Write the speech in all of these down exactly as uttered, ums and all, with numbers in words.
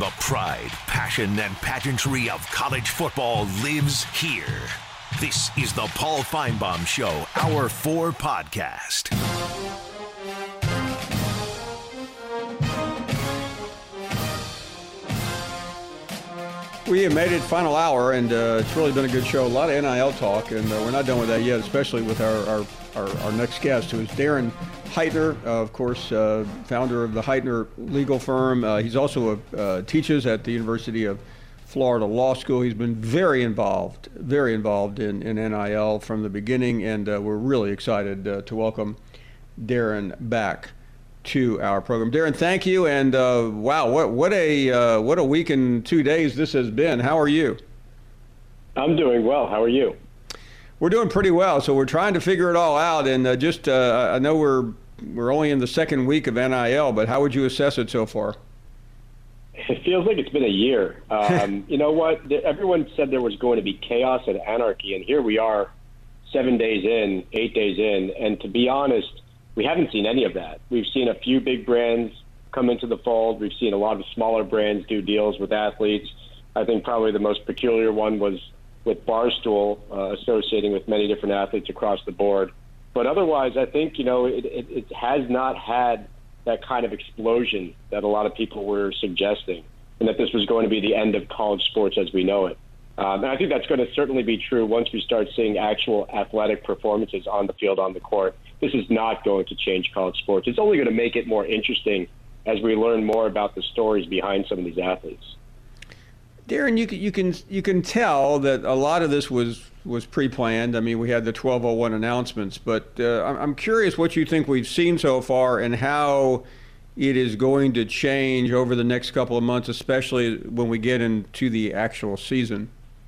The pride, passion, and pageantry of college football lives here. This is the Paul Finebaum Show, Hour four podcast. We have made it final hour, and uh, it's really been a good show. A lot of N I L talk, and uh, we're not done with that yet, especially with our, our, our, our next guest, who is Darren Heitner, uh, of course, uh, founder of the Heitner legal firm. Uh, he's also a, uh, teaches at the University of Florida Law School. He's been very involved, very involved in, in N I L from the beginning, and uh, we're really excited uh, to welcome Darren back to our program. Darren, thank you, and uh, wow, what what a uh, what a week and two days this has been. How are you? I'm doing well. How are you? We're doing pretty well. So we're trying to figure it all out, and uh, just uh, I know we're we're only in the second week of N I L, but how would you assess it so far? It feels like it's been a year. Um, you know what? Everyone said there was going to be chaos and anarchy, and here we are, seven days in, eight days in, and to be honest, we haven't seen any of that. We've seen a few big brands come into the fold. We've seen a lot of smaller brands do deals with athletes. I think probably the most peculiar one was with Barstool, uh, associating with many different athletes across the board. But otherwise, I think, you know, it, it, it has not had that kind of explosion that a lot of people were suggesting, and that this was going to be the end of college sports as we know it. Um, and I think that's going to certainly be true once we start seeing actual athletic performances on the field, on the court. This is not going to change college sports. It's only going to make it more interesting as we learn more about the stories behind some of these athletes. Darren, you can you can you can tell that a lot of this was was pre-planned. I mean, we had the twelve oh one announcements, but uh, I'm curious what you think we've seen so far and how it is going to change over the next couple of months, especially when we get into the actual season.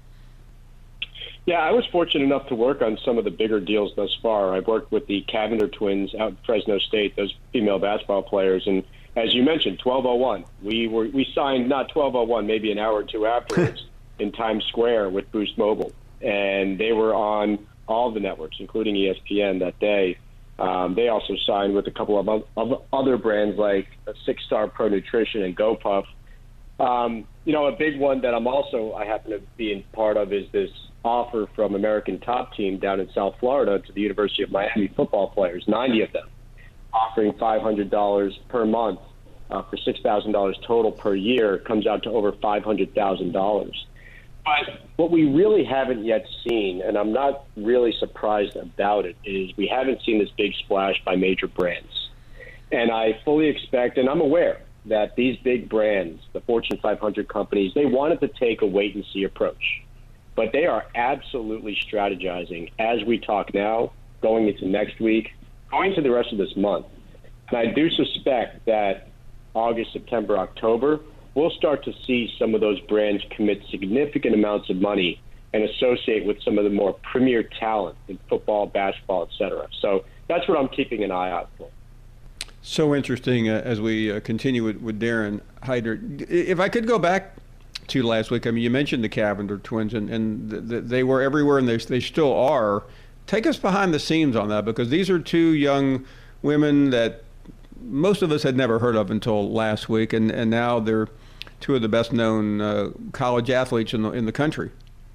Yeah, I was fortunate enough to work on some of the bigger deals thus far. I've worked with the Cavender twins out in Fresno State, those female basketball players, and as you mentioned, twelve oh one. We were we signed not twelve oh one, maybe an hour or two afterwards in Times Square with Boost Mobile, and they were on all the networks, including E S P N that day. Um, they also signed with a couple of, of other brands like Six Star Pro Nutrition and GoPuff. Um, you know, a big one that I'm also I happen to be in part of is this offer from American Top Team down in South Florida to the University of Miami football players, ninety of them, offering five hundred dollars per month uh, for six thousand dollars total per year. Comes out to over five hundred thousand dollars. But what we really haven't yet seen, and I'm not really surprised about it, is we haven't seen this big splash by major brands. And I fully expect, and I'm aware, that these big brands, the Fortune five hundred companies, they wanted to take a wait-and-see approach. But they are absolutely strategizing as we talk now, going into next week, going into the rest of this month. And I do suspect that August, September, October, we'll start to see some of those brands commit significant amounts of money and associate with some of the more premier talent in football, basketball, et cetera. So that's what I'm keeping an eye out for. So interesting uh, as we uh, continue with, with Darren Heitner. If I could go back to last week, I mean, you mentioned the Cavender twins, and, and th- th- they were everywhere, and they, they still are. Take us behind the scenes on that, because these are two young women that most of us had never heard of until last week, and, and now they're two of the best-known uh, college athletes in the, in the country.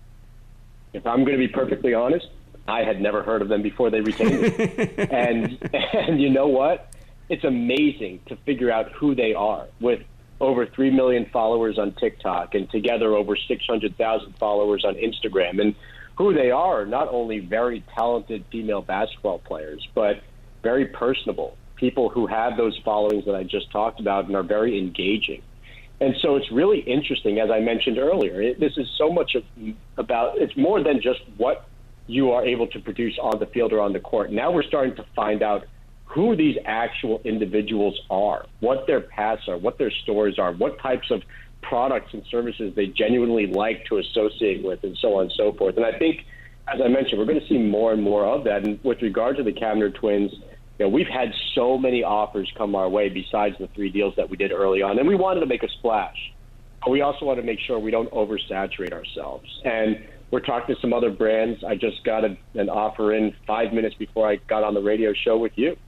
If I'm going to be perfectly honest, I had never heard of them before they retained me. and and you know what? It's amazing to figure out who they are, with over three million followers on TikTok and together over six hundred thousand followers on Instagram. And who they are, not only very talented female basketball players, but very personable, people who have those followings that I just talked about and are very engaging. And so it's really interesting, as I mentioned earlier, it, this is so much of, about, it's more than just what you are able to produce on the field or on the court. Now we're starting to find out who these actual individuals are, what their paths are, what their stories are, what types of products and services they genuinely like to associate with, and so on and so forth. And I think, as I mentioned, we're going to see more and more of that. And with regard to the Cavender twins, you know, we've had so many offers come our way besides the three deals that we did early on, and we wanted to make a splash. But we also want to make sure we don't oversaturate ourselves. And we're talking to some other brands. I just got a, an offer in five minutes before I got on the radio show with you.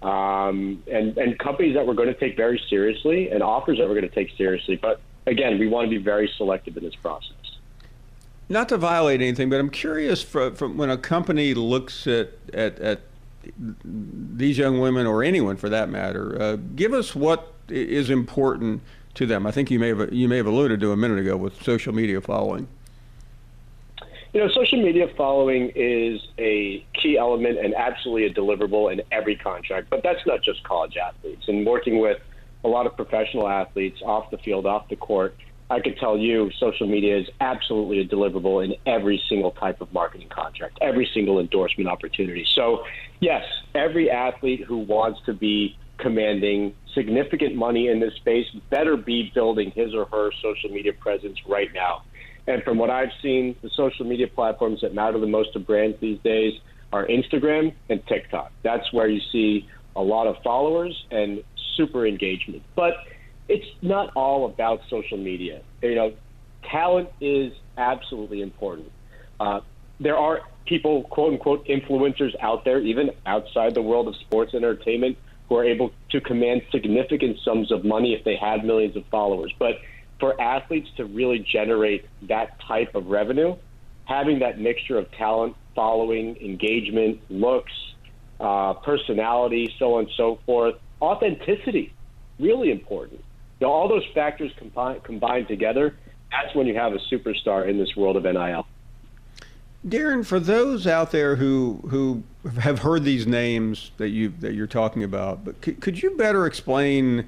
um, and, and companies that we're going to take very seriously and offers that we're going to take seriously. But again, we want to be very selective in this process. Not to violate anything, but I'm curious from, from when a company looks at, at, at these young women, or anyone for that matter, uh, give us what is important to them. I think you may have you may have alluded to a minute ago with social media following. You know, social media following is a key element and absolutely a deliverable in every contract. But that's not just college athletes. And working with a lot of professional athletes off the field, off the court, I could tell you social media is absolutely a deliverable in every single type of marketing contract, every single endorsement opportunity. So, yes, every athlete who wants to be commanding significant money in this space better be building his or her social media presence right now. And from what I've seen, the social media platforms that matter the most to brands these days are Instagram and TikTok. That's where you see a lot of followers and super engagement. But it's not all about social media. You know, talent is absolutely important. Uh, there are people, quote unquote, influencers out there, even outside the world of sports and entertainment, who are able to command significant sums of money if they have millions of followers. But for athletes to really generate that type of revenue, having that mixture of talent, following, engagement, looks, uh, personality, so on and so forth, authenticity, really important. You know, all those factors combine, combined together, that's when you have a superstar in this world of N I L. Darren, for those out there who who have heard these names that you that you're talking about, but could, could you better explain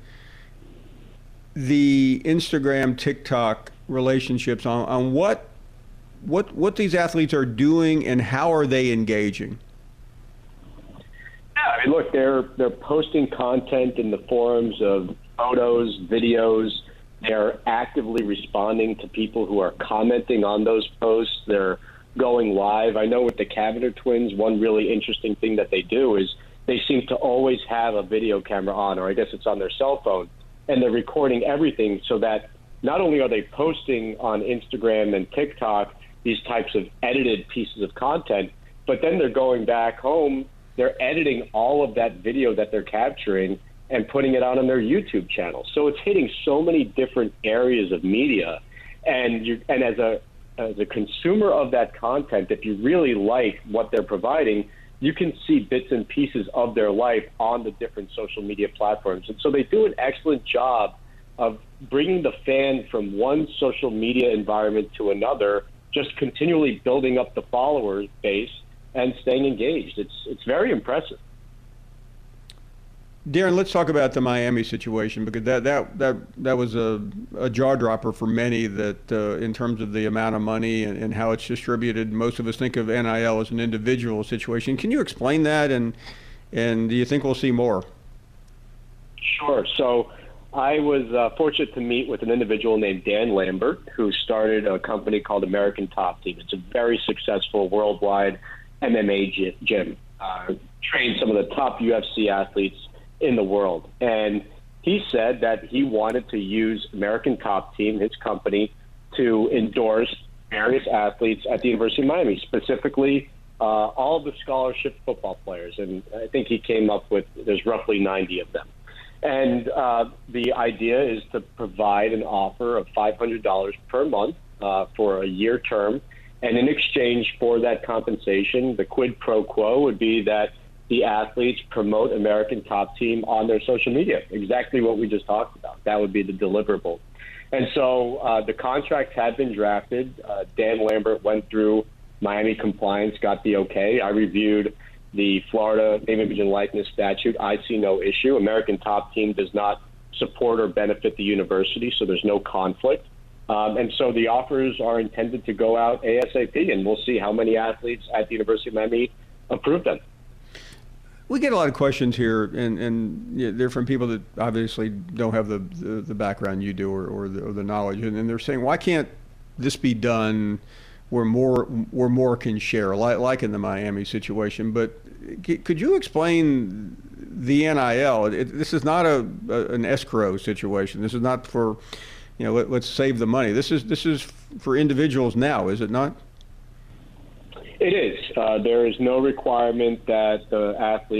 the Instagram, TikTok relationships on, on what what what these athletes are doing and how are they engaging? Yeah, I mean, look, they're they're posting content in the forums of photos, videos. They're actively responding to people who are commenting on those posts. They're going live. I know with the Cavender twins, one really interesting thing that they do is they seem to always have a video camera on, or I guess it's on their cell phone, and they're recording everything so that not only are they posting on Instagram and TikTok these types of edited pieces of content, but then they're going back home, they're editing all of that video that they're capturing and putting it out on their YouTube channel. So it's hitting so many different areas of media. And you and as a as a consumer of that content, if you really like what they're providing, you can see bits and pieces of their life on the different social media platforms. And so they do an excellent job of bringing the fan from one social media environment to another, just continually building up the followers base and staying engaged. It's it's very impressive. Darren, let's talk about the Miami situation, because that that that, that was a, a jaw dropper for many, that uh, in terms of the amount of money and, and how it's distributed. Most of us think of N I L as an individual situation. Can you explain that, and and do you think we'll see more? Sure. So I was uh, fortunate to meet with an individual named Dan Lambert, who started a company called American Top Team. It's a very successful worldwide M M A gym. Uh, trained some of the top U F C athletes in the world. And he said that he wanted to use American Top Team, his company, to endorse various athletes at the University of Miami, specifically uh, all of the scholarship football players. And I think he came up with, there's roughly ninety of them. And uh, the idea is to provide an offer of five hundred dollars per month uh, for a year term. And in exchange for that compensation, the quid pro quo would be that the athletes promote American Top Team on their social media, exactly what we just talked about. That would be the deliverable. And so uh, the contracts had been drafted. Uh, Dan Lambert went through Miami compliance, got the okay. I reviewed the Florida name, image, and likeness statute. I see no issue. American Top Team does not support or benefit the university, so there's no conflict. Um, and so the offers are intended to go out ASAP, and we'll see how many athletes at the University of Miami approve them. We get a lot of questions here, and, and you know, they're from people that obviously don't have the, the, the background you do, or, or, the, or the knowledge, and, and they're saying, why can't this be done where more where more can share, like, like in the Miami situation? But could you explain the N I L? It, this is not a, a an escrow situation. This is not for, you know, let, let's save the money. This is this is for individuals now, is it not? It is. Uh, there is no requirement that the athletes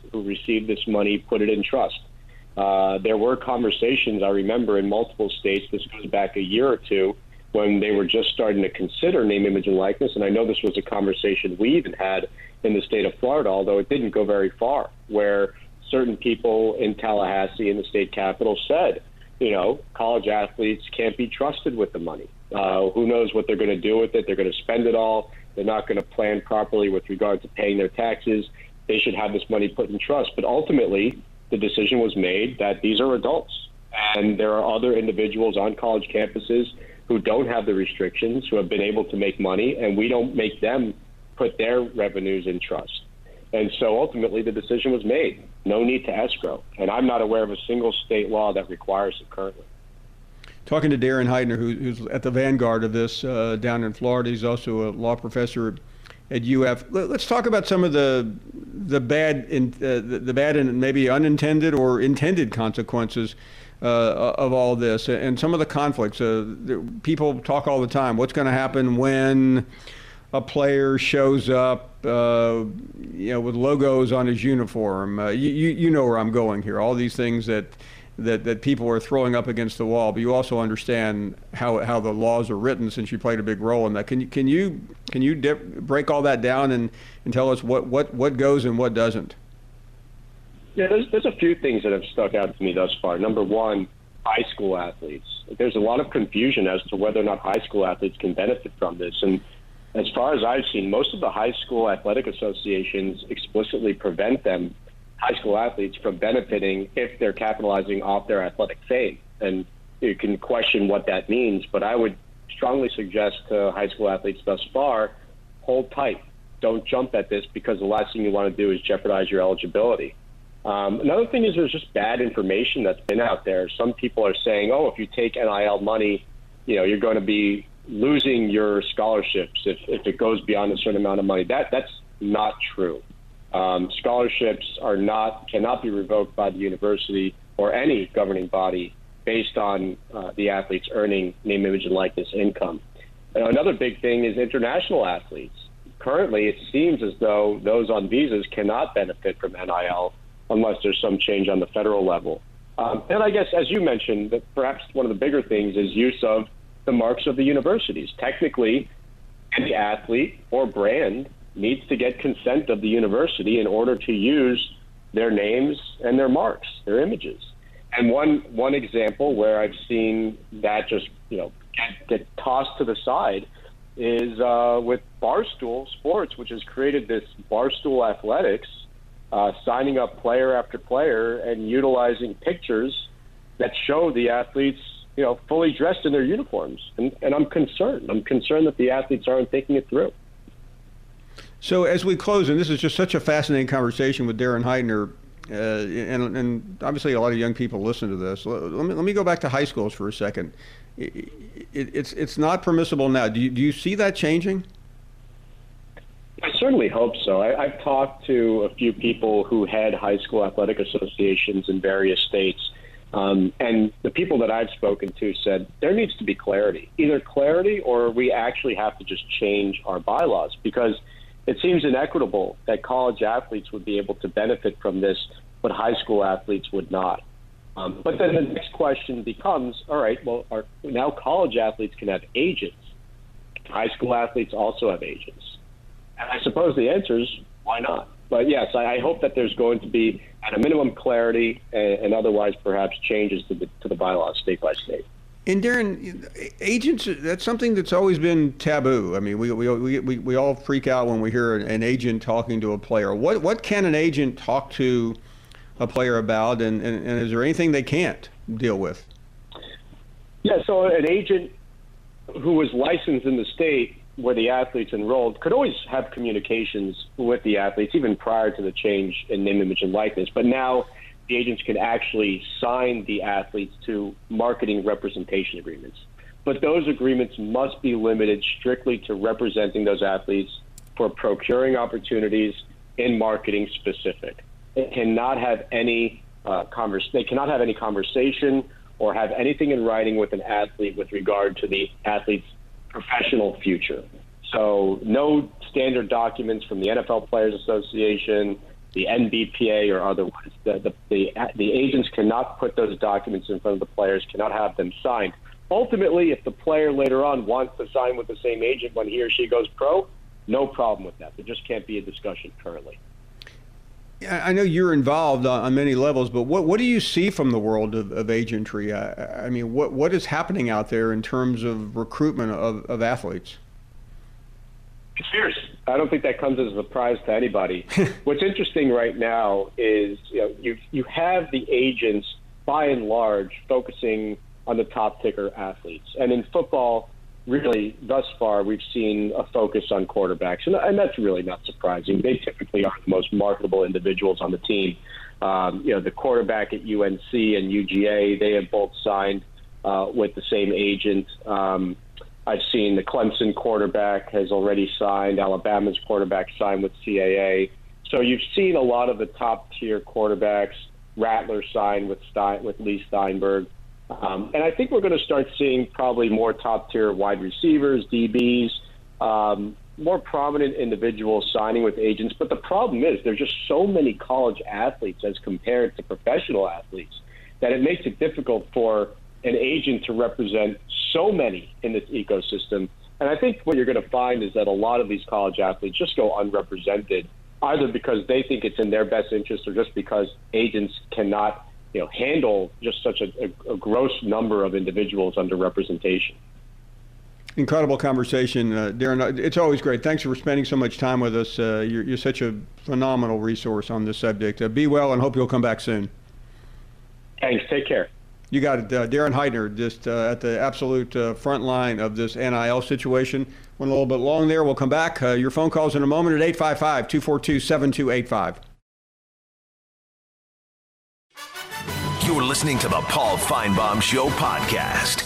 who received this money put it in trust. Uh, there were conversations, I remember, in multiple states, this goes back a year or two, when they were just starting to consider name, image, and likeness. And I know this was a conversation we even had in the state of Florida, although it didn't go very far, where certain people in Tallahassee, in the state capital, said, you know, college athletes can't be trusted with the money. Uh, who knows what they're going to do with it? They're going to spend it all. They're not going to plan properly with regard to paying their taxes. They should have this money put in trust. But ultimately, the decision was made that these are adults. And there are other individuals on college campuses who don't have the restrictions, who have been able to make money, and we don't make them put their revenues in trust. And so ultimately the decision was made. No need to escrow. And I'm not aware of a single state law that requires it currently. Talking to Darren Heitner, who, who's at the vanguard of this uh, down in Florida. He's also a law professor at U F. Let's talk about some of the the bad, in, uh, the, the bad and maybe unintended or intended consequences uh, of all this, and some of the conflicts. Uh, people talk all the time. What's going to happen when a player shows up, uh, you know, with logos on his uniform? Uh, you, you know where I'm going here. All these things that. That, that people are throwing up against the wall, but you also understand how how the laws are written, since you played a big role in that. Can you can you can you dip, break all that down and, and tell us what, what, what goes and what doesn't? Yeah, there's there's a few things that have stuck out to me thus far. Number one, high school athletes. There's a lot of confusion as to whether or not high school athletes can benefit from this. And as far as I've seen, most of the high school athletic associations explicitly prevent them, high school athletes, from benefiting if they're capitalizing off their athletic fame. And you can question what that means, but I would strongly suggest to high school athletes thus far, hold tight. Don't jump at this, because the last thing you want to do is jeopardize your eligibility. Um, another thing is there's just bad information that's been out there. Some people are saying, oh, if you take N I L money, you know, you're going to be losing your scholarships if, if it goes beyond a certain amount of money. That that's not true. Um, scholarships are not cannot be revoked by the university or any governing body based on uh, the athletes earning name, image, and likeness income. And another big thing is international athletes. Currently, it seems as though those on visas cannot benefit from N I L unless there's some change on the federal level. Um, and I guess, as you mentioned, that perhaps one of the bigger things is use of the marks of the universities. Technically, any athlete or brand needs to get consent of the university in order to use their names and their marks, their images. And one one example where I've seen that just, you know, get, get tossed to the side is uh, with Barstool Sports, which has created this Barstool Athletics, uh, signing up player after player and utilizing pictures that show the athletes, you know, fully dressed in their uniforms. And, and I'm concerned. I'm concerned that the athletes aren't thinking it through. So as we close, and this is just such a fascinating conversation with Darren Heitner, uh, and, and obviously a lot of young people listen to this. Let me, let me go back to high schools for a second. It, it, it's it's not permissible now. Do you, do you see that changing? I certainly hope so. I, I've talked to a few people who head high school athletic associations in various states, um, and the people that I've spoken to said there needs to be clarity. Either clarity, or we actually have to just change our bylaws, because it seems inequitable that college athletes would be able to benefit from this, but high school athletes would not. Um, but then the next question becomes, all right, well, are, now college athletes can have agents. High school athletes also have agents. And I suppose the answer is, why not? But yes, I, I hope that there's going to be, at a minimum, clarity, and, and otherwise perhaps changes to the, to the bylaws state by state. And Darren, agents, that's something that's always been taboo. I mean, we we we, we all freak out when we hear an agent talking to a player. What what can an agent talk to a player about, and, and, and is there anything they can't deal with? Yeah, so an agent who was licensed in the state where the athlete's enrolled could always have communications with the athletes, even prior to the change in name, image, and likeness. But now the agents can actually sign the athletes to marketing representation agreements. But those agreements must be limited strictly to representing those athletes for procuring opportunities in marketing specific. It cannot have any uh, converse, they cannot have any conversation or have anything in writing with an athlete with regard to the athlete's professional future. So no standard documents from the N F L Players Association, the N B P A or otherwise. The, the, the, the agents cannot put those documents in front of the players, cannot have them signed. Ultimately, if the player later on wants to sign with the same agent when he or she goes pro, no problem with that. There just can't be a discussion currently. I know you're involved on many levels, but what, what do you see from the world of, of agentry? I, I mean, what what is happening out there in terms of recruitment of, of athletes? It's fierce. I don't think that comes as a surprise to anybody. What's interesting right now is you know, you you have the agents, by and large, focusing on the top ticker athletes. And in football, really, thus far, we've seen a focus on quarterbacks, and, and that's really not surprising. They typically are the most marketable individuals on the team. Um, you know, the quarterback at U N C and U G A, they have both signed uh, with the same agent. Um, I've seen the Clemson quarterback has already signed. Alabama's quarterback signed with C A A. So you've seen a lot of the top-tier quarterbacks. Rattler signed with Stein, with Lee Steinberg. Um, and I think we're going to start seeing probably more top-tier wide receivers, D Bs, um, more prominent individuals signing with agents. But the problem is there's just so many college athletes as compared to professional athletes that it makes it difficult for an agent to represent so many in this ecosystem. And I think what you're going to find is that a lot of these college athletes just go unrepresented, either because they think it's in their best interest or just because agents cannot you know, handle just such a, a, a gross number of individuals under representation. Incredible conversation, uh, Darren. It's always great. Thanks for spending so much time with us. Uh, you're, you're such a phenomenal resource on this subject. Uh, be well, and hope you'll come back soon. Thanks. Take care. You got it. Uh, Darren Heitner, just uh, at the absolute uh, front line of this N I L situation. Went a little bit long there. We'll come back. Uh, your phone calls in a moment at eight five five, two four two, seven two eight five. You're listening to the Paul Finebaum Show podcast.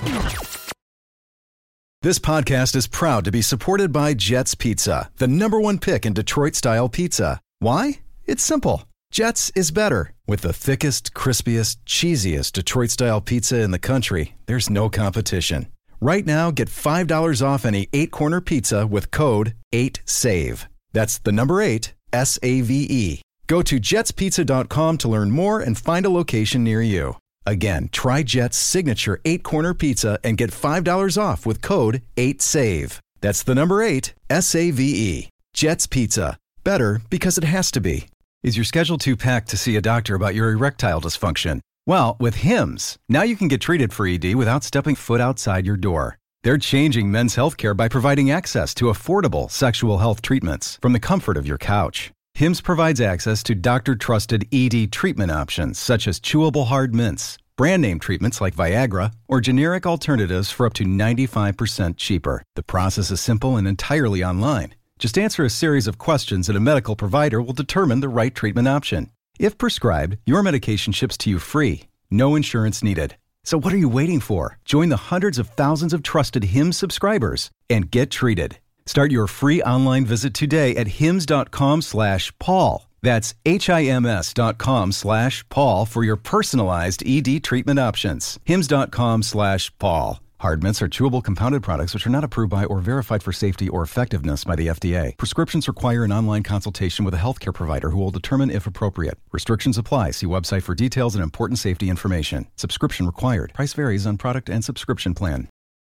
This podcast is proud to be supported by Jets Pizza, the number one pick in Detroit-style pizza. Why? It's simple. Jets is better. With the thickest, crispiest, cheesiest Detroit-style pizza in the country, there's no competition. Right now, get five dollars off any eight-corner pizza with code eight save. That's the number eight, S A V E. Go to jets pizza dot com to learn more and find a location near you. Again, try Jet's signature eight-corner pizza and get five dollars off with code eight save. That's the number eight, S A V E. Jet's Pizza. Better because it has to be. Is your schedule too packed to see a doctor about your erectile dysfunction? Well, with Hims, now you can get treated for E D without stepping foot outside your door. They're changing men's healthcare by providing access to affordable sexual health treatments from the comfort of your couch. Hims provides access to doctor-trusted E D treatment options such as chewable hard mints, brand name treatments like Viagra, or generic alternatives for up to ninety-five percent cheaper. The process is simple and entirely online. Just answer a series of questions and a medical provider will determine the right treatment option. If prescribed, your medication ships to you free. No insurance needed. So what are you waiting for? Join the hundreds of thousands of trusted Hims subscribers and get treated. Start your free online visit today at hims dot com slash Paul. That's H-I-M-S dot com slash Paul for your personalized E D treatment options. hims dot com slash Paul. Hard mints are chewable compounded products which are not approved by or verified for safety or effectiveness by the F D A. Prescriptions require an online consultation with a healthcare provider who will determine if appropriate. Restrictions apply. See website for details and important safety information. Subscription required. Price varies on product and subscription plan.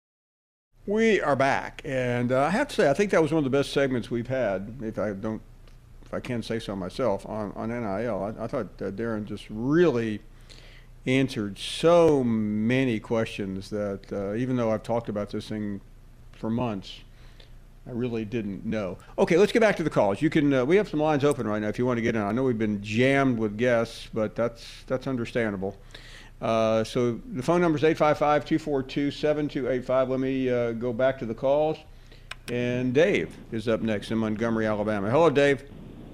We are back, and uh, I have to say, I think that was one of the best segments we've had, if I don't, if I can say so myself, on, on N I L. I, I thought uh, Darren just really answered so many questions that uh, even though I've talked about this thing for months, I really didn't know. Okay, let's get back to the calls. You can. Uh, we have some lines open right now if you want to get in. I know we've been jammed with guests, but that's that's understandable. Uh, so the phone number is eight five five, two four two, seven two eight five. Let me uh, go back to the calls. And Dave is up next in Montgomery, Alabama. Hello, Dave.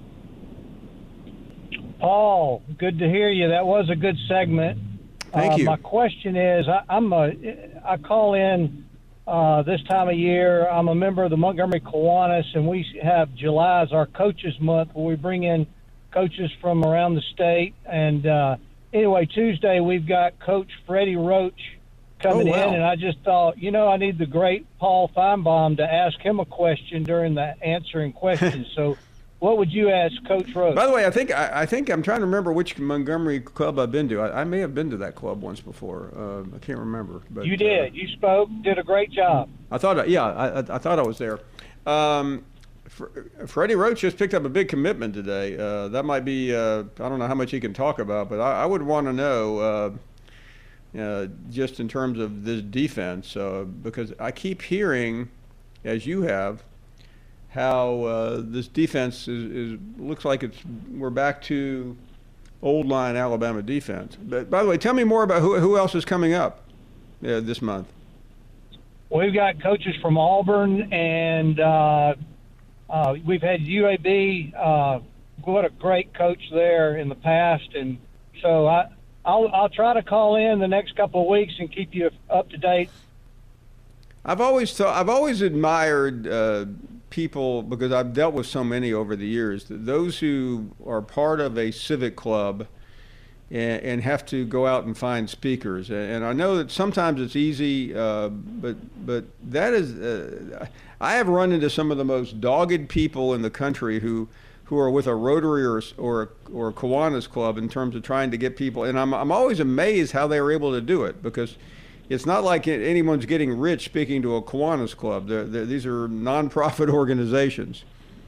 Paul, good to hear you. That was a good segment. Thank uh, you. My question is, I, I'm a, I call in uh, this time of year. I'm a member of the Montgomery Kiwanis, and we have July as our coaches month, where we bring in coaches from around the state. And uh, anyway, Tuesday we've got Coach Freddie Roach coming oh, wow. in, and I just thought, you know, I need the great Paul Finebaum to ask him a question during the answering questions. So what would you ask Coach Rhodes? By the way, I think I, I think I'm trying to remember which Montgomery club I've been to. I, I may have been to that club once before. Uh, I can't remember. But you did. Uh, you spoke. Did a great job. I thought. Yeah, I, I thought I was there. Um, Freddie Roach just picked up a big commitment today. Uh, that might be. Uh, I don't know how much he can talk about, but I, I would want to know. Uh, uh, just in terms of this defense, uh, because I keep hearing, as you have, how uh, this defense is, is looks like it's we're back to old line Alabama defense. But by the way, tell me more about who who else is coming up uh, this month. We've got coaches from Auburn, and uh, uh, we've had U A B. Uh, what a great coach there in the past, and so I I'll, I'll try to call in the next couple of weeks and keep you up to date. I've always thought I've always admired. Uh, people, because I've dealt with so many over the years, those who are part of a civic club and, and have to go out and find speakers. And I know that sometimes it's easy, uh, but but that is, uh, I have run into some of the most dogged people in the country who who are with a Rotary or or or a Kiwanis club in terms of trying to get people. And I'm I'm always amazed how they were able to do it, because it's not like anyone's getting rich speaking to a Kiwanis club. They're, they're, these are nonprofit organizations.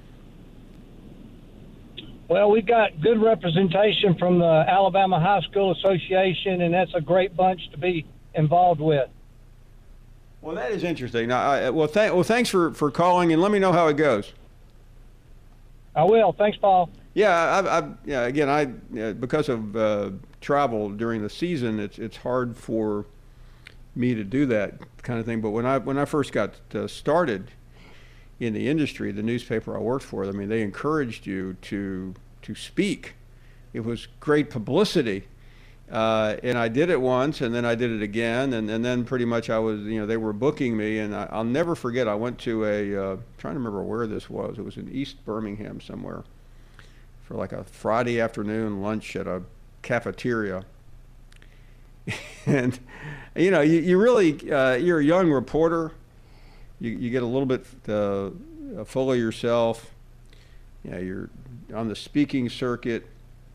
Well, we've got good representation from the Alabama High School Association, and that's a great bunch to be involved with. Well, that is interesting. Now, I, well, th- well, thanks for, for calling, and let me know how it goes. I will. Thanks, Paul. Yeah, I, I, yeah. Again, I uh, because of uh, travel during the season, it's it's hard for me to do that kind of thing. But when I when I first got uh, started in the industry, the newspaper I worked for, I mean, they encouraged you to to speak. It was great publicity, uh, and I did it once, and then I did it again, and, and then pretty much I was, you know, they were booking me, and I, I'll never forget. I went to a uh, trying to remember where this was. It was in East Birmingham somewhere for like a Friday afternoon lunch at a cafeteria. And, you know, you, you really, uh, you're a young reporter. You, you get a little bit uh, full of yourself. You know, you're on the speaking circuit.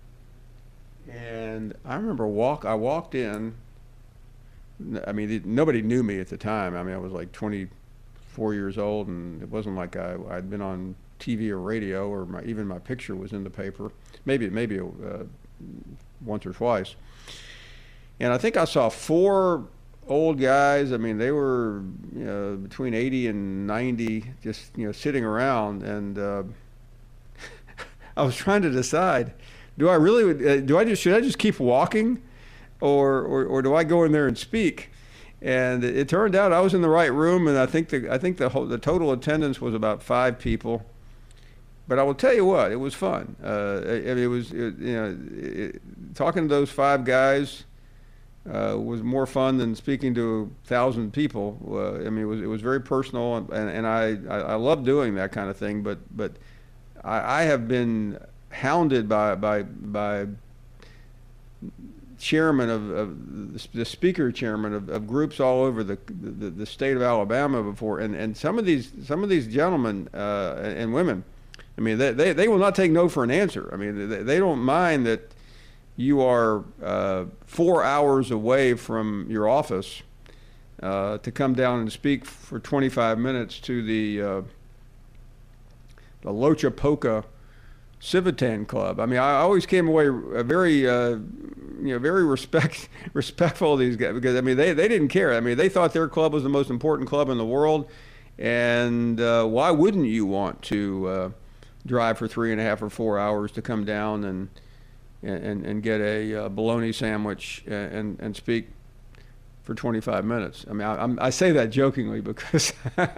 And I remember walk. I walked in. I mean, nobody knew me at the time. I mean, I was like twenty-four years old, and it wasn't like I, I'd been on T V or radio, or my, even my picture was in the paper. Maybe, maybe uh, once or twice. And I think I saw four old guys. I mean, they were, you know, between eighty and ninety, just, you know, sitting around. And uh, I was trying to decide, do I really, uh, do I just, should I just keep walking, or, or, or do I go in there and speak? And it, it turned out I was in the right room, and I think the, I think the whole, the total attendance was about five people. But I will tell you what, it was fun. Uh, it, it was, it, you know, it, talking to those five guys Uh, was more fun than speaking to a thousand people. Uh, I mean, it was it was very personal, and, and I, I, I love doing that kind of thing. But but I, I have been hounded by by by chairman of, of the speaker chairman of, of groups all over the, the the state of Alabama before, and and some of these some of these gentlemen uh, and women, I mean, they, they they will not take no for an answer. I mean, they, they don't mind that you are uh, four hours away from your office uh, to come down and speak for twenty-five minutes to the uh, the Lochapoka Civitan Club. I mean, I always came away very, uh, you know, very respect respectful of these guys, because I mean, they they didn't care. I mean, they thought their club was the most important club in the world, and uh, why wouldn't you want to uh, drive for three and a half or four hours to come down and And, and get a uh, bologna sandwich and, and, and speak for twenty-five minutes. I mean, I, I'm, I say that jokingly because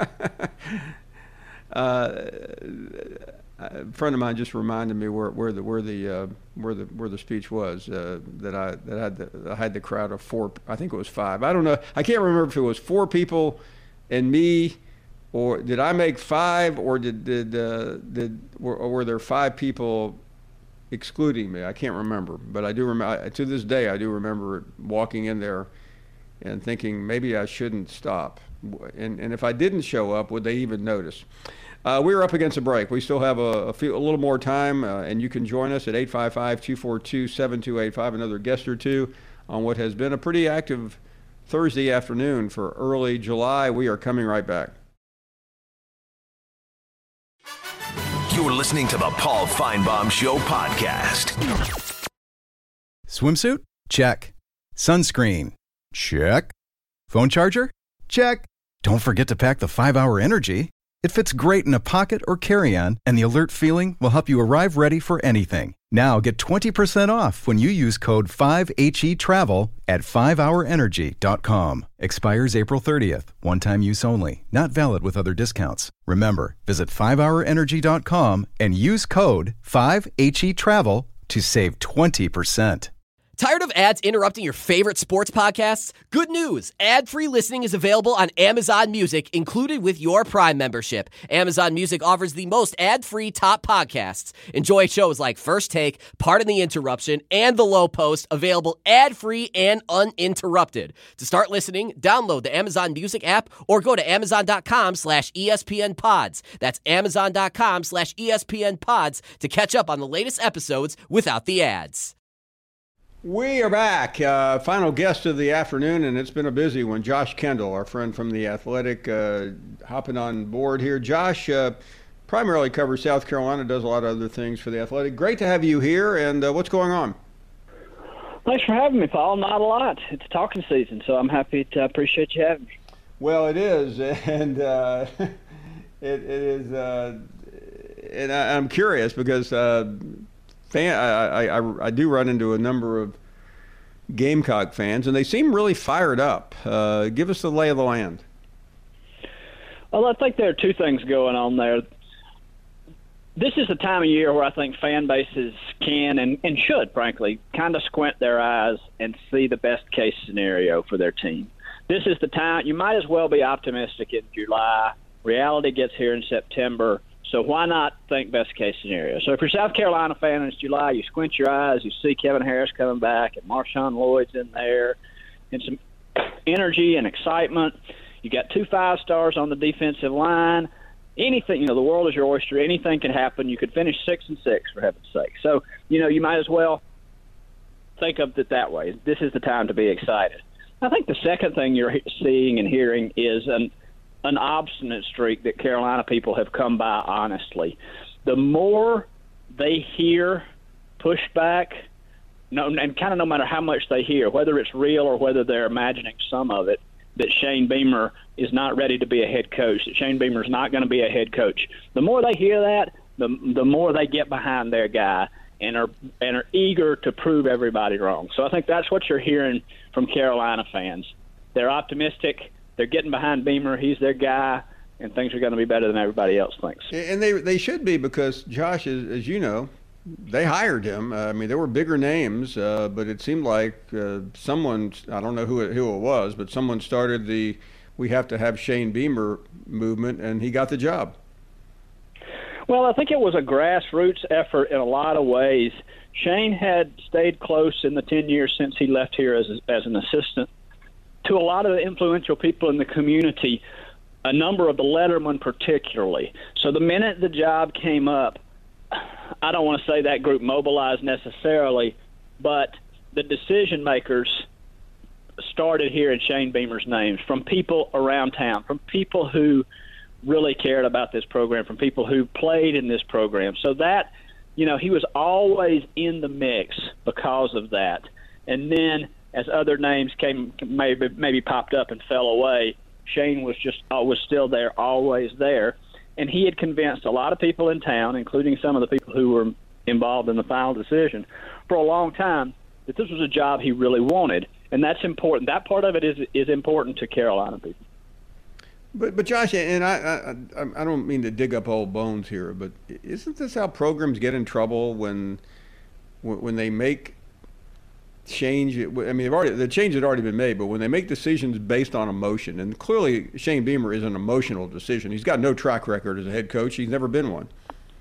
uh, a friend of mine just reminded me where, where the where the uh, where the where the speech was uh, that I that I had the, I had the crowd of four. I think it was five. I don't know. I can't remember if it was four people and me, or did I make five, or did did uh, did were, or were there five people excluding me? I can't remember, but I do remember. To this day, I do remember walking in there and thinking maybe I shouldn't stop. And and if I didn't show up, would they even notice? Uh, we're up against a break. We still have a, a, few, a little more time, uh, and you can join us at eight five five, two four two, seven two eight five, another guest or two on what has been a pretty active Thursday afternoon for early July. We are coming right back. You're listening to the Paul Feinbaum Show podcast. Swimsuit? Check. Sunscreen? Check. Phone charger? Check. Don't forget to pack the five hour Energy. It fits great in a pocket or carry-on, and the alert feeling will help you arrive ready for anything. Now get twenty percent off when you use code five H E travel at five hour energy dot com. Expires April thirtieth. One-time use only. Not valid with other discounts. Remember, visit five hour energy dot com and use code five H E travel to save twenty percent. Tired of ads interrupting your favorite sports podcasts? Good news! Ad-free listening is available on Amazon Music, included with your Prime membership. Amazon Music offers the most ad-free top podcasts. Enjoy shows like First Take, Pardon the Interruption, and The Low Post, available ad-free and uninterrupted. To start listening, download the Amazon Music app or go to amazon.com slash ESPN pods. That's amazon.com slash ESPN pods to catch up on the latest episodes without the ads. We are back. Uh, final guest of the afternoon, and it's been a busy one. Josh Kendall, our friend from The Athletic, uh, hopping on board here. Josh uh, primarily covers South Carolina, does a lot of other things for The Athletic. Great to have you here, and uh, what's going on? Thanks for having me, Paul. Not a lot. It's talking season, so I'm happy to appreciate you having me. Well, it is, and uh, it, it is, uh, and I, I'm curious because uh, fan, I, I, I do run into a number of Gamecock fans, and they seem really fired up. Uh, give us the lay of the land. Well, I think there are two things going on there. This is the time of year where I think fan bases can and, and should, frankly, kind of squint their eyes and see the best case scenario for their team. This is the time. You might as well be optimistic in July. Reality gets here in September. So why not think best case scenario? So if you're a South Carolina fan and it's July, you squint your eyes, you see Kevin Harris coming back and Marshawn Lloyd's in there and some energy and excitement. You got two five stars on the defensive line. Anything, you know, the world is your oyster. Anything can happen. You could finish six and six, for heaven's sake. So, you know, you might as well think of it that way. This is the time to be excited. I think the second thing you're seeing and hearing is an an obstinate streak that Carolina people have come by honestly. The more they hear pushback, no, and kind of no matter how much they hear, whether it's real or whether they're imagining some of it, that Shane Beamer is not ready to be a head coach, that Shane Beamer is not going to be a head coach. The more they hear that, the the more they get behind their guy and are and are eager to prove everybody wrong. So I think that's what you're hearing from Carolina fans. They're optimistic. They're getting behind Beamer. He's their guy, and things are going to be better than everybody else thinks. And they they should be because, Josh, as, as you know, they hired him. Uh, I mean, there were bigger names, uh, but it seemed like uh, someone, I don't know who it, who it was, but someone started the we have to have Shane Beamer movement, and he got the job. Well, I think it was a grassroots effort in a lot of ways. Shane had stayed close in the ten years since he left here as as an assistant to a lot of the influential people in the community, a number of the lettermen particularly. So the minute the job came up, I don't want to say that group mobilized necessarily, but the decision makers started hearing Shane Beamer's names from people around town, from people who really cared about this program, from people who played in this program. So that, you know, he was always in the mix because of that. And then as other names came, maybe maybe popped up and fell away, Shane was just uh, was still there, always there, and he had convinced a lot of people in town, including some of the people who were involved in the final decision, for a long time, that this was a job he really wanted, and that's important. That part of it is is important to Carolina people. But but Josh, and I I I don't mean to dig up old bones here, but isn't this how programs get in trouble when when they make change? I mean, they've already, the change had already been made, but when they make decisions based on emotion, and clearly Shane Beamer is an emotional decision. He's got no track record as a head coach. He's never been one.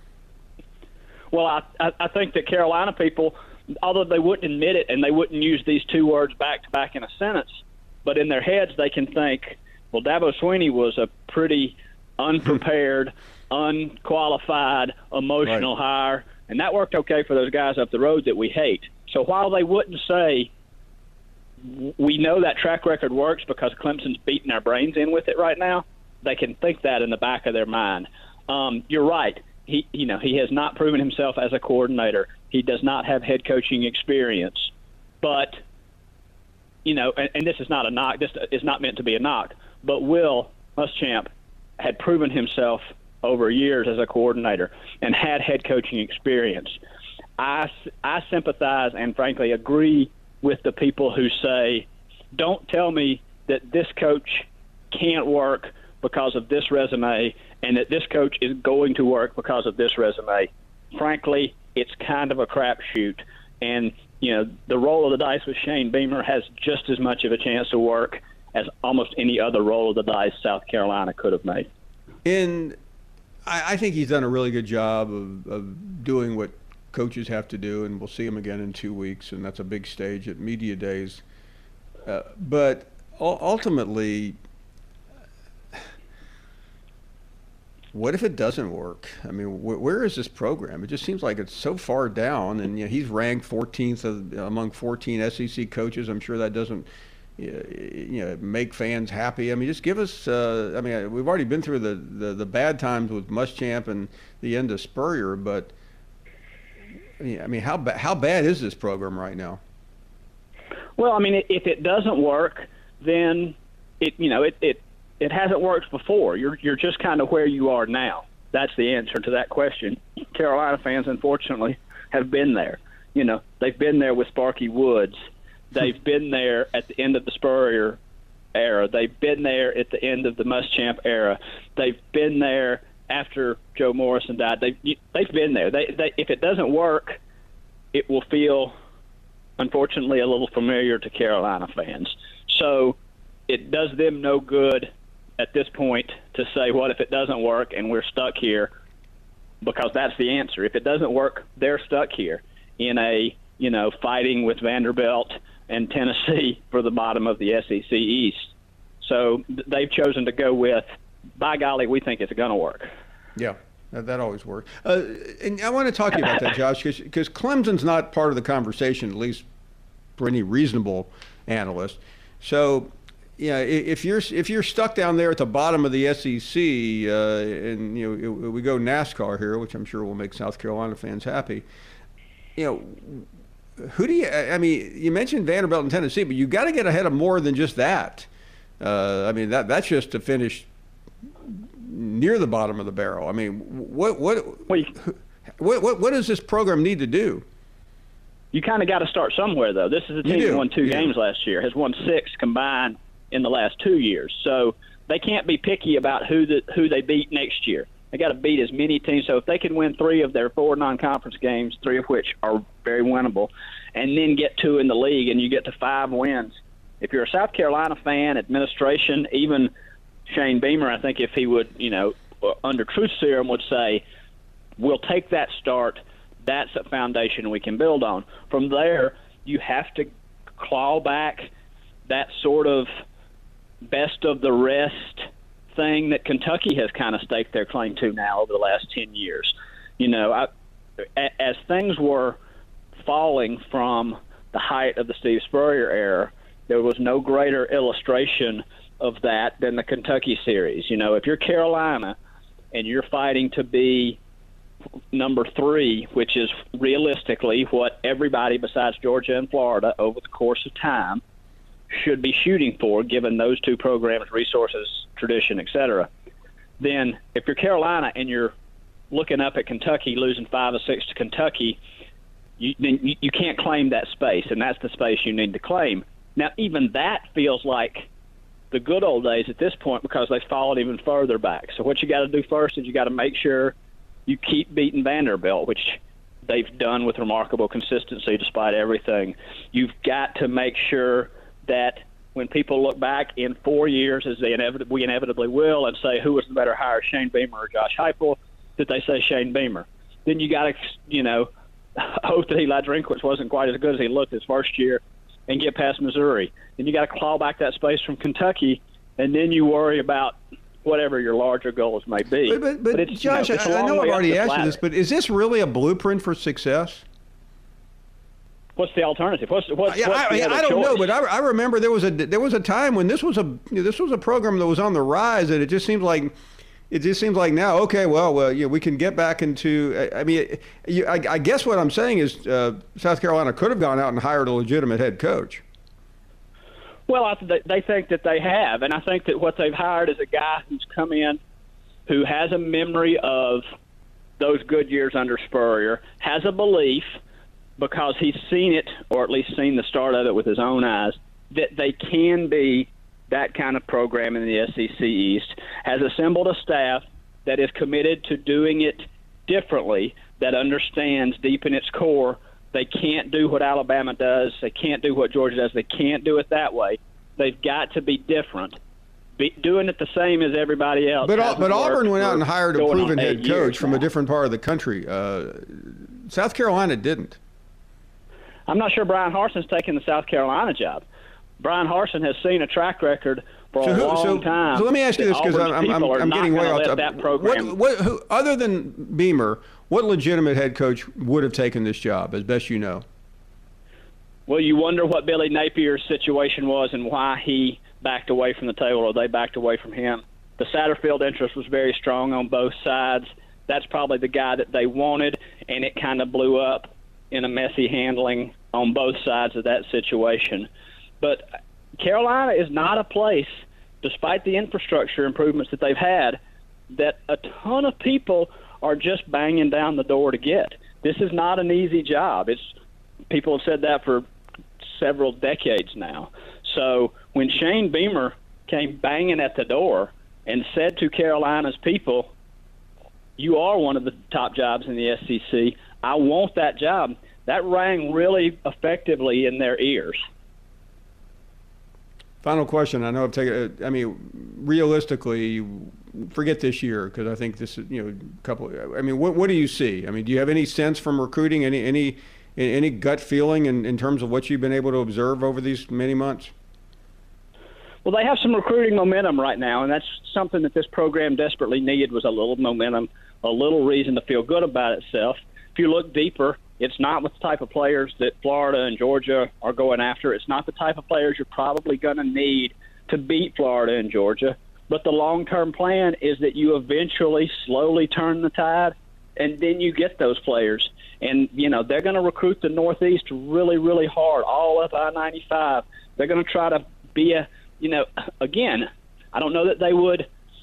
Well, I, I think that Carolina people, although they wouldn't admit it and they wouldn't use these two words back to back in a sentence, but in their heads they can think, well, Dabo Swinney was a pretty unprepared, unqualified, emotional right. hire, and that worked okay for those guys up the road that we hate. So while they wouldn't say, we know that track record works because Clemson's beating our brains in with it right now, they can think that in the back of their mind. Um, you're right. He, you know, he has not proven himself as a coordinator. He does not have head coaching experience. But, you know, and, and this is not a knock. This is not meant to be a knock. But Will Muschamp had proven himself over years as a coordinator and had head coaching experience. I, I sympathize and, frankly, agree with the people who say, don't tell me that this coach can't work because of this resume and that this coach is going to work because of this resume. Frankly, it's kind of a crapshoot. And, you know, the roll of the dice with Shane Beamer has just as much of a chance to work as almost any other roll of the dice South Carolina could have made. And I, I think he's done a really good job of, of doing what coaches have to do, and we'll see him again in two weeks, and that's a big stage at media days. Uh, but ultimately, what if it doesn't work? I mean, wh- where is this program? It just seems like it's so far down, and you know, he's ranked fourteenth of, among fourteen S E C coaches. I'm sure that doesn't, you know, make fans happy. I mean, just give us. Uh, I mean, we've already been through the, the, the bad times with Muschamp and the end of Spurrier, but I mean, how ba- how bad is this program right now? Well, I mean, if it doesn't work, then it you know it it. It hasn't worked before. You're you're just kind of where you are now. That's the answer to that question. Carolina fans, unfortunately, have been there. You know, they've been there with Sparky Woods. They've been there at the end of the Spurrier era. They've been there at the end of the Muschamp era. They've been there after Joe Morrison died. They've they've been there. They, they if it doesn't work, it will feel, unfortunately, a little familiar to Carolina fans. So it does them no good at this point to say, what if it doesn't work and we're stuck here? Because that's the answer. If it doesn't work, they're stuck here in a, you know, fighting with Vanderbilt and Tennessee for the bottom of the S E C East. So they've chosen to go with, by golly, we think it's going to work. Yeah, that, that always works. Uh, and I want to talk to you about that, Josh, because Clemson's not part of the conversation, at least for any reasonable analyst. So, yeah, if you're if you're stuck down there at the bottom of the S E C, uh, and you know we go NASCAR here, which I'm sure will make South Carolina fans happy. You know, who do you? I mean, you mentioned Vanderbilt and Tennessee, but you got to get ahead of more than just that. Uh, I mean, that that's just to finish near the bottom of the barrel. I mean, what what what what, what does this program need to do? You kind of got to start somewhere, though. This is a team that won two you games do. last year, has won six combined in the last two years. So they can't be picky about who the, who they beat next year. They got to beat as many teams. So if they can win three of their four non-conference games, three of which are very winnable, and then get two in the league and you get to five wins. If you're a South Carolina fan, administration, even Shane Beamer, I think if he would, you know, under truth serum would say, we'll take that start. That's a foundation we can build on. From there, you have to claw back that sort of best of the rest thing that Kentucky has kind of staked their claim to now over the last ten years. You know, I, as things were falling from the height of the Steve Spurrier era, there was no greater illustration of that than the Kentucky series. You know, if you're Carolina and you're fighting to be number three, which is realistically what everybody besides Georgia and Florida over the course of time should be shooting for, given those two programs, resources, tradition, et cetera, then if you're Carolina and you're looking up at Kentucky losing five or six to Kentucky, you, then you, you can't claim that space, and that's the space you need to claim. Now, even that feels like the good old days at this point because they've fallen even further back. So what you got to do first is you got to make sure you keep beating Vanderbilt, which they've done with remarkable consistency despite everything. You've got to make sure that when people look back in four years, as they inevitably, we inevitably will, and say who was the better hire, Shane Beamer or Josh Heupel, that they say Shane Beamer. Then you got to, you know, hope that Eli Drinkwitz wasn't quite as good as he looked his first year and get past Missouri. Then you got to claw back that space from Kentucky, and then you worry about whatever your larger goals may be. But, but, but, but it's, Josh, you know, it's I, I know I've already asked you this, but is this really a blueprint for success? What's the alternative? What's, what's, yeah, what's I, the I don't choice? know, but I, I remember there was a there was a time when this was a you know, this was a program that was on the rise, and it just seems like it just seems like now, okay, well, well, yeah, we can get back into. I, I mean, you, I, I guess what I'm saying is uh, South Carolina could have gone out and hired a legitimate head coach. Well, I th- they think that they have, and I think that what they've hired is a guy who's come in who has a memory of those good years under Spurrier, has a belief, because he's seen it, or at least seen the start of it with his own eyes, that they can be that kind of program in the S E C East, has assembled a staff that is committed to doing it differently, that understands deep in its core they can't do what Alabama does, they can't do what Georgia does, they can't do it that way. They've got to be different. Be, doing it the same as everybody else. But, but Auburn went out and hired a proven head coach from now. a different part of the country. Uh, South Carolina didn't. I'm not sure Brian Harson's taking the South Carolina job. Brian Harsin has seen a track record for so a who, long so, time. So let me ask you this, because I'm, I'm, I'm getting way off that program. What, what, who, other than Beamer, what legitimate head coach would have taken this job, as best you know? Well, you wonder what Billy Napier's situation was and why he backed away from the table, or they backed away from him. The Satterfield interest was very strong on both sides. That's probably the guy that they wanted, and it kind of blew up in a messy handling on both sides of that situation. But Carolina is not a place, despite the infrastructure improvements that they've had, that a ton of people are just banging down the door to get. This is not an easy job. It's people have said that for several decades now. So when Shane Beamer came banging at the door and said to Carolina's people, you are one of the top jobs in the S E C, I want that job, that rang really effectively in their ears. Final question. I know I've taken. I mean, realistically, forget this year, because I think this is, you know, a couple. I mean, what what do you see? I mean, do you have any sense from recruiting, any any any gut feeling in, in terms of what you've been able to observe over these many months? Well, they have some recruiting momentum right now, and that's something that this program desperately needed, was a little momentum, a little reason to feel good about itself. If you look deeper, it's not with the type of players that Florida and Georgia are going after. It's not the type of players you're probably going to need to beat Florida and Georgia. But the long-term plan is that you eventually slowly turn the tide, and then you get those players. And, you know, they're going to recruit the Northeast really, really hard, all up I ninety-five. They're going to try to be a, you know, again, I don't know that they would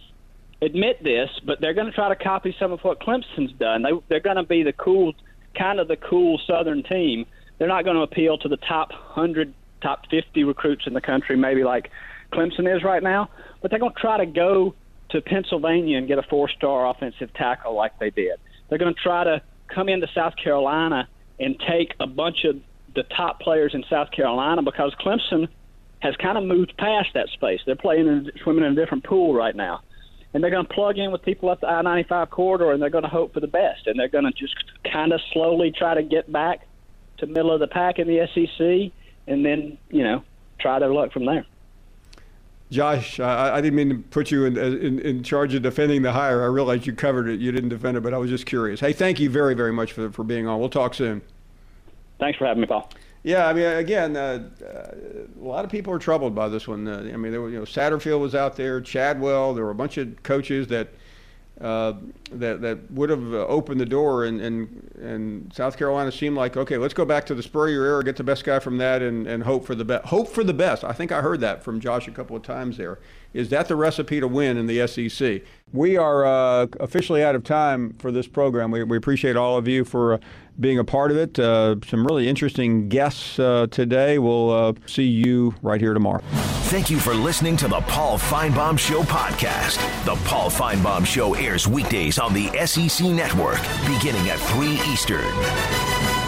admit this, but they're going to try to copy some of what Clemson's done. They, they're going to be the cool, kind of the cool Southern team. They're not going to appeal to the top one hundred, top fifty recruits in the country, maybe like Clemson is right now, but they're going to try to go to Pennsylvania and get a four-star offensive tackle like they did. They're going to try to come into South Carolina and take a bunch of the top players in South Carolina, because Clemson has kind of moved past that space. They're playing and swimming in a different pool right now. And they're going to plug in with people up the I ninety-five corridor, and they're going to hope for the best. And they're going to just kind of slowly try to get back to middle of the pack in the S E C, and then, you know, try their luck from there. Josh, I, I didn't mean to put you in, in in charge of defending the hire. I realized you covered it. You didn't defend it, but I was just curious. Hey, thank you very, very much for, for being on. We'll talk soon. Thanks for having me, Paul. Yeah, I mean, again, uh, uh, a lot of people are troubled by this one. Uh, I mean, there were, you know, Satterfield was out there, Chadwell. There were a bunch of coaches that uh, that that would have opened the door, and, and and South Carolina seemed like, okay, let's go back to the Spurrier era, get the best guy from that, and, and hope for the best. Hope for the best. I think I heard that from Josh a couple of times there. Is that the recipe to win in the S E C? We are uh, officially out of time for this program. We, we appreciate all of you for uh, being a part of it. Uh, some really interesting guests uh, today. We'll uh, see you right here tomorrow. Thank you for listening to the Paul Finebaum Show podcast. The Paul Finebaum Show airs weekdays on the S E C Network, beginning at three Eastern.